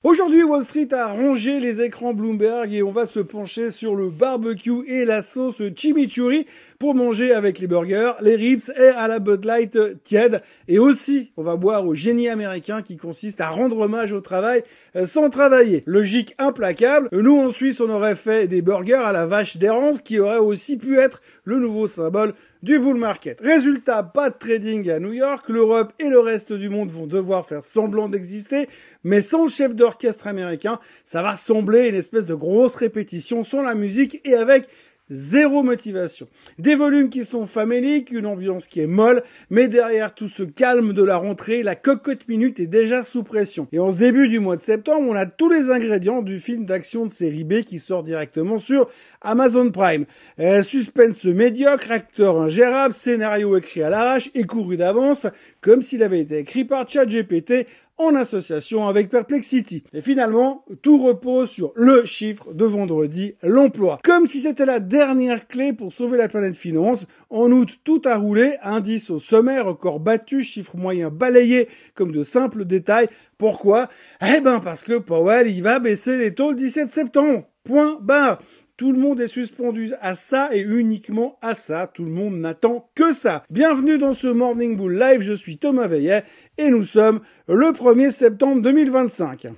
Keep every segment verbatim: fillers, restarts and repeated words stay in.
Aujourd'hui, Wall Street a rongé les écrans Bloomberg et on va se pencher sur le barbecue et la sauce chimichurri pour manger avec les burgers, les ribs et à la Bud Light tiède. Et aussi, on va boire au génie américain qui consiste à rendre hommage au travail sans travailler. Logique implacable. Nous, en Suisse, on aurait fait des burgers à la vache d'errance qui aurait aussi pu être le nouveau symbole du bull market. Résultat, pas de trading à New York. L'Europe et le reste du monde vont devoir faire semblant d'exister. Mais sans le chef d'orchestre américain, ça va ressembler à une espèce de grosse répétition sans la musique et avec zéro motivation. Des volumes qui sont faméliques, une ambiance qui est molle, mais derrière tout ce calme de la rentrée, la cocotte minute est déjà sous pression. Et en ce début du mois de septembre, on a tous les ingrédients du film d'action de série B qui sort directement sur Amazon Prime. Euh, suspense médiocre, acteur ingérable, scénario écrit à l'arrache et couru d'avance, comme s'il avait été écrit par ChatGPT en association avec Perplexity. Et finalement, tout repose sur le chiffre de vendredi, l'emploi. Comme si c'était la dernière clé pour sauver la planète finance. En août, tout a roulé, indice au sommet, record battu, chiffre moyen balayé comme de simples détails. Pourquoi? Eh ben parce que Powell, il va baisser les taux le dix-sept septembre. Point barre. Tout le monde est suspendu à ça et uniquement à ça. Tout le monde n'attend que ça. Bienvenue dans ce Morning Bull Live. Je suis Thomas Veillet et nous sommes le premier septembre deux mille vingt-cinq.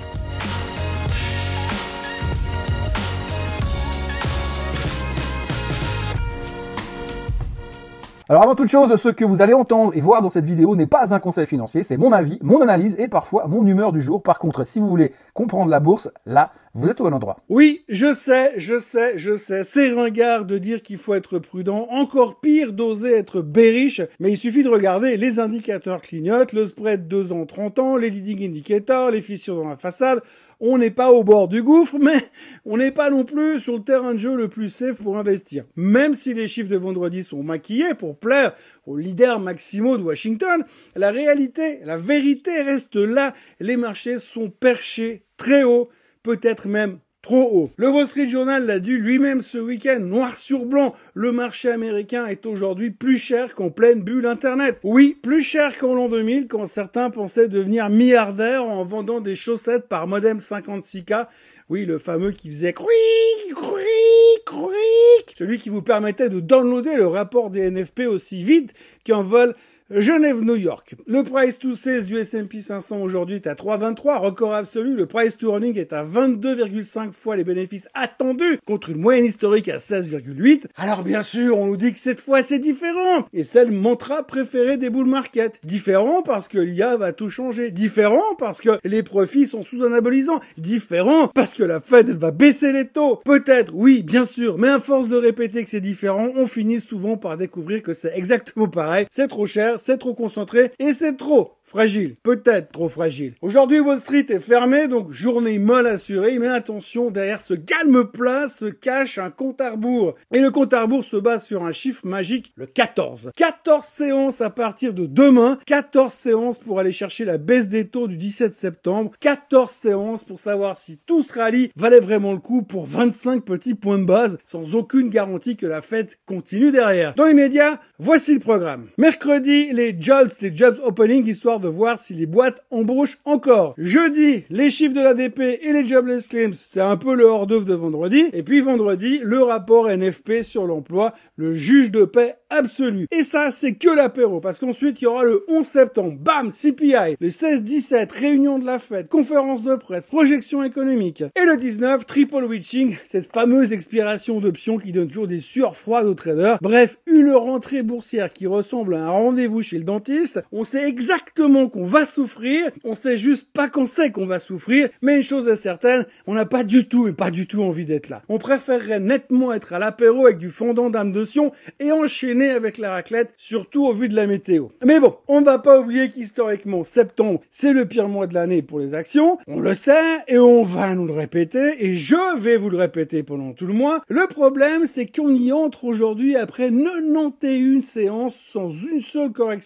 Alors avant toute chose, ce que vous allez entendre et voir dans cette vidéo n'est pas un conseil financier, c'est mon avis, mon analyse et parfois mon humeur du jour. Par contre, si vous voulez comprendre la bourse, là, vous êtes au bon endroit. Oui, je sais, je sais, je sais, c'est ringard de dire qu'il faut être prudent, encore pire d'oser être bearish, mais il suffit de regarder, les indicateurs clignotent, le spread deux ans, trente ans, les leading indicators, les fissures dans la façade. On n'est pas au bord du gouffre, mais on n'est pas non plus sur le terrain de jeu le plus safe pour investir. Même si les chiffres de vendredi sont maquillés pour plaire aux leaders maximaux de Washington, la réalité, la vérité reste là. Les marchés sont perchés très haut, peut-être même trop haut. Le Wall Street Journal l'a dit lui-même ce week-end, noir sur blanc, le marché américain est aujourd'hui plus cher qu'en pleine bulle Internet. Oui, plus cher qu'en l'an deux mille, quand certains pensaient devenir milliardaires en vendant des chaussettes par modem cinquante-six K. Oui, le fameux qui faisait crouic, crouic, crouic. Celui qui vous permettait de downloader le rapport des N F P aussi vite qu'un vol Genève-New York. Le price to sales du S and P cinq cents aujourd'hui est à trois virgule vingt-trois, record absolu. Le price to earning est à vingt-deux virgule cinq fois les bénéfices attendus contre une moyenne historique à seize virgule huit. Alors bien sûr, on nous dit que cette fois c'est différent. Et c'est le mantra préféré des bull market. Différent parce que l'I A va tout changer. Différent parce que les profits sont sous anabolisants. Différent parce que la Fed elle va baisser les taux. Peut-être, oui, bien sûr. Mais à force de répéter que c'est différent, on finit souvent par découvrir que c'est exactement pareil. C'est trop cher. C'est trop concentré et c'est trop fragile. Peut-être trop fragile. Aujourd'hui, Wall Street est fermé, donc journée molle assurée, mais attention, derrière ce calme plat se cache un compte à rebours. Et le compte à rebours se base sur un chiffre magique, le quatorze. quatorze séances à partir de demain, quatorze séances pour aller chercher la baisse des taux du dix-sept septembre, quatorze séances pour savoir si tout ce rallye valait vraiment le coup pour vingt-cinq petits points de base, sans aucune garantie que la Fed continue derrière. Dans les médias, voici le programme. Mercredi, les jobs, les jobs opening, histoire de voir si les boîtes embauchent encore. Jeudi, les chiffres de l'A D P et les jobless claims, c'est un peu le hors-d'œuvre de vendredi. Et puis vendredi, le rapport N F P sur l'emploi, le juge de paix absolu. Et ça, c'est que l'apéro, parce qu'ensuite, il y aura le onze septembre, bam, C P I, le seize dix-sept, réunion de la Fed, conférence de presse, projection économique. Et le dix-neuf, triple witching, cette fameuse expiration d'options qui donne toujours des sueurs froides aux traders. Bref, une rentrée boursière qui ressemble à un rendez-vous chez le dentiste. On sait exactement qu'on va souffrir, on sait juste pas qu'on sait qu'on va souffrir, mais une chose est certaine, on n'a pas du tout et pas du tout envie d'être là. On préférerait nettement être à l'apéro avec du fondant d'âme de Sion et enchaîner avec la raclette, surtout au vu de la météo. Mais bon, on ne va pas oublier qu'historiquement, septembre, c'est le pire mois de l'année pour les actions, on le sait et on va nous le répéter, et je vais vous le répéter pendant tout le mois. Le problème, c'est qu'on y entre aujourd'hui après quatre-vingt-onze séances sans une seule correction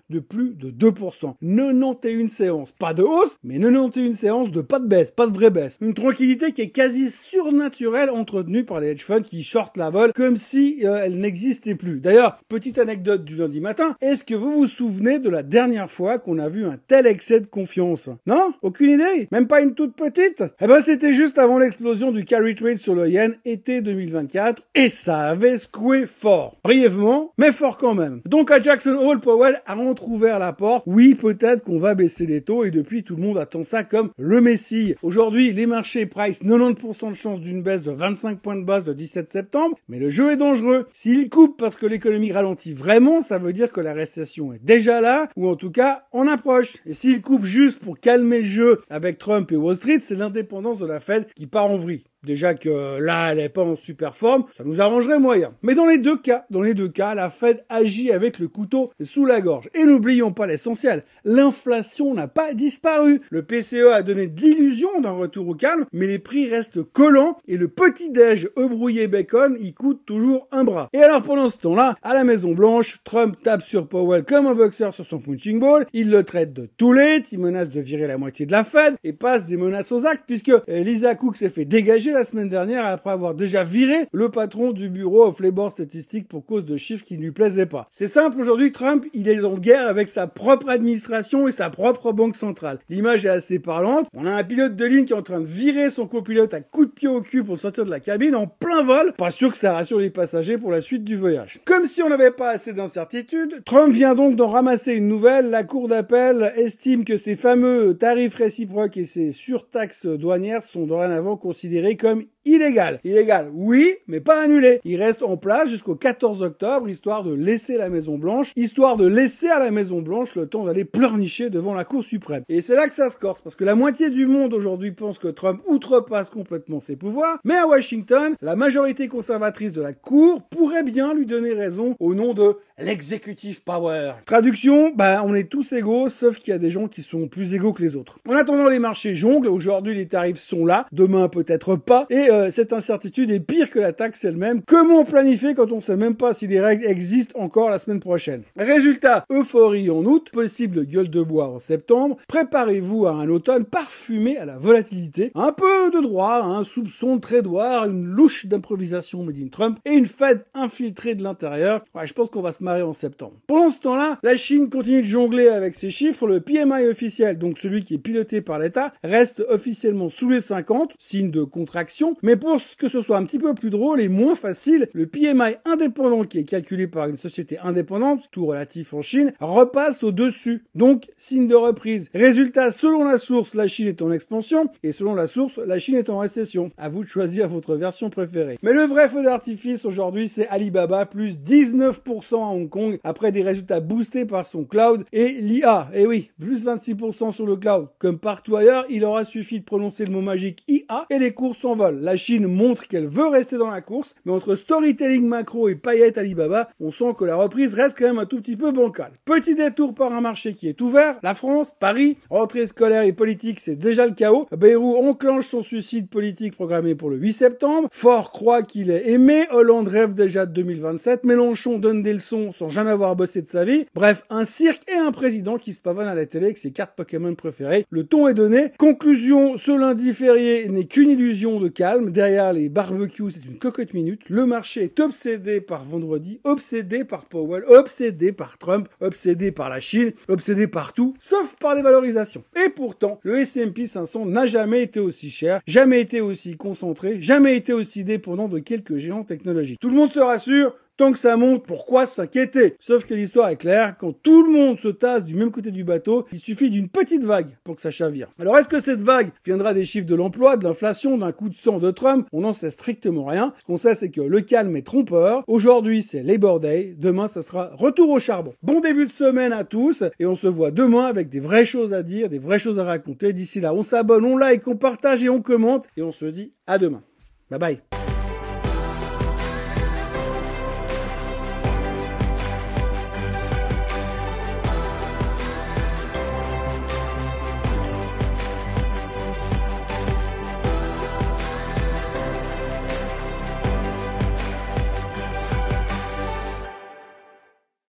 de plus de deux pour cent. quatre-vingt-onze séances, pas de hausse, mais quatre-vingt-onze séances de pas de baisse, pas de vraie baisse. Une tranquillité qui est quasi surnaturelle entretenue par les hedge funds qui shortent la vol comme si euh, elle n'existait plus. D'ailleurs, petite anecdote du lundi matin, est-ce que vous vous souvenez de la dernière fois qu'on a vu un tel excès de confiance? Non? Aucune idée? Même pas une toute petite? Eh ben c'était juste avant l'explosion du carry trade sur le yen été deux mille vingt-quatre et ça avait secoué fort. Brièvement, mais fort quand même. Donc à Jackson Hole, Powell a entrouvert la porte. Oui, peut-être qu'on va baisser les taux et depuis tout le monde attend ça comme le messie. Aujourd'hui, les marchés price quatre-vingt-dix pour cent de chance d'une baisse de vingt-cinq points de base le dix-sept septembre, mais le jeu est dangereux. S'il coupe parce que l'économie ralentit vraiment, ça veut dire que la récession est déjà là, ou en tout cas, on approche. Et s'il coupe juste pour calmer le jeu avec Trump et Wall Street, c'est l'indépendance de la Fed qui part en vrille. Déjà que là, elle est pas en super forme, ça nous arrangerait moyen. Mais dans les deux cas, dans les deux cas, la Fed agit avec le couteau sous la gorge. Et n'oublions pas l'essentiel, l'inflation n'a pas disparu. Le P C E a donné de l'illusion d'un retour au calme, mais les prix restent collants et le petit déj œuf brouillé bacon, il coûte toujours un bras. Et alors pendant ce temps-là, à la Maison Blanche, Trump tape sur Powell comme un boxeur sur son punching ball, il le traite de too late, il menace de virer la moitié de la Fed et passe des menaces aux actes puisque Lisa Cook s'est fait dégager la semaine dernière après avoir déjà viré le patron du bureau of Labor Statistics pour cause de chiffres qui ne lui plaisaient pas. C'est simple, aujourd'hui Trump, il est en guerre avec sa propre administration et sa propre banque centrale. L'image est assez parlante. On a un pilote de ligne qui est en train de virer son copilote à coups de pied au cul pour sortir de la cabine en plein vol. Pas sûr que ça rassure les passagers pour la suite du voyage. Comme si on n'avait pas assez d'incertitude, Trump vient donc d'en ramasser une nouvelle. La cour d'appel estime que ces fameux tarifs réciproques et ces surtaxes douanières sont dorénavant considérés comme illégal. Illégal, oui, mais pas annulé. Il reste en place jusqu'au quatorze octobre, histoire de laisser la Maison Blanche, histoire de laisser à la Maison Blanche le temps d'aller pleurnicher devant la Cour suprême. Et c'est là que ça se corse, parce que la moitié du monde aujourd'hui pense que Trump outrepasse complètement ses pouvoirs, mais à Washington, la majorité conservatrice de la Cour pourrait bien lui donner raison au nom de l'executive power. Traduction, bah on est tous égaux, sauf qu'il y a des gens qui sont plus égaux que les autres. En attendant, les marchés jonglent, aujourd'hui les tarifs sont là, demain peut-être pas, et euh, cette incertitude est pire que la taxe elle-même. Comment planifier quand on sait même pas si les règles existent encore la semaine prochaine? Résultat, euphorie en août, possible gueule de bois en septembre, préparez-vous à un automne parfumé à la volatilité, un peu de droit, un soupçon de trédoir, une louche d'improvisation made in Trump, et une Fed infiltrée de l'intérieur. Ouais, je pense qu'on va se marrer en septembre. Pendant ce temps-là, la Chine continue de jongler avec ses chiffres. Le P M I officiel, donc celui qui est piloté par l'État, reste officiellement sous les cinquante, signe de contraction. Mais pour que ce soit un petit peu plus drôle et moins facile, le P M I indépendant, qui est calculé par une société indépendante, tout relatif en Chine, repasse au-dessus. Donc, signe de reprise. Résultat, selon la source, la Chine est en expansion, et selon la source, la Chine est en récession. À vous de choisir votre version préférée. Mais le vrai feu d'artifice aujourd'hui, c'est Alibaba, plus dix-neuf pour cent à Hong Kong, après des résultats boostés par son cloud et l'I A. Et oui, plus vingt-six pour cent sur le cloud. Comme partout ailleurs, il aura suffi de prononcer le mot magique I A et les cours s'envolent. La Chine montre qu'elle veut rester dans la course, mais entre storytelling macro et paillettes Alibaba, on sent que la reprise reste quand même un tout petit peu bancale. Petit détour par un marché qui est ouvert, la France, Paris, rentrée scolaire et politique, c'est déjà le chaos. Bayrou enclenche son suicide politique programmé pour le huit septembre. Faure croit qu'il est aimé, Hollande rêve déjà de deux mille vingt-sept, Mélenchon donne des leçons sans jamais avoir bossé de sa vie. Bref, un cirque et un président qui se pavane à la télé avec ses cartes Pokémon préférées. Le ton est donné. Conclusion, ce lundi férié n'est qu'une illusion de calme. Derrière les barbecues, c'est une cocotte minute. Le marché est obsédé par vendredi, obsédé par Powell, obsédé par Trump, obsédé par la Chine, obsédé par tout, sauf par les valorisations. Et pourtant, le S and P cinq cents n'a jamais été aussi cher, jamais été aussi concentré, jamais été aussi dépendant de quelques géants technologiques. Tout le monde se rassure. Tant que ça monte, pourquoi s'inquiéter? Sauf que l'histoire est claire, quand tout le monde se tasse du même côté du bateau, il suffit d'une petite vague pour que ça chavire. Alors est-ce que cette vague viendra des chiffres de l'emploi, de l'inflation, d'un coup de sang de Trump? On n'en sait strictement rien. Ce qu'on sait, c'est que le calme est trompeur. Aujourd'hui, c'est Labor Day. Demain, ça sera retour au charbon. Bon début de semaine à tous, et on se voit demain avec des vraies choses à dire, des vraies choses à raconter. D'ici là, on s'abonne, on like, on partage et on commente, et on se dit à demain. Bye bye.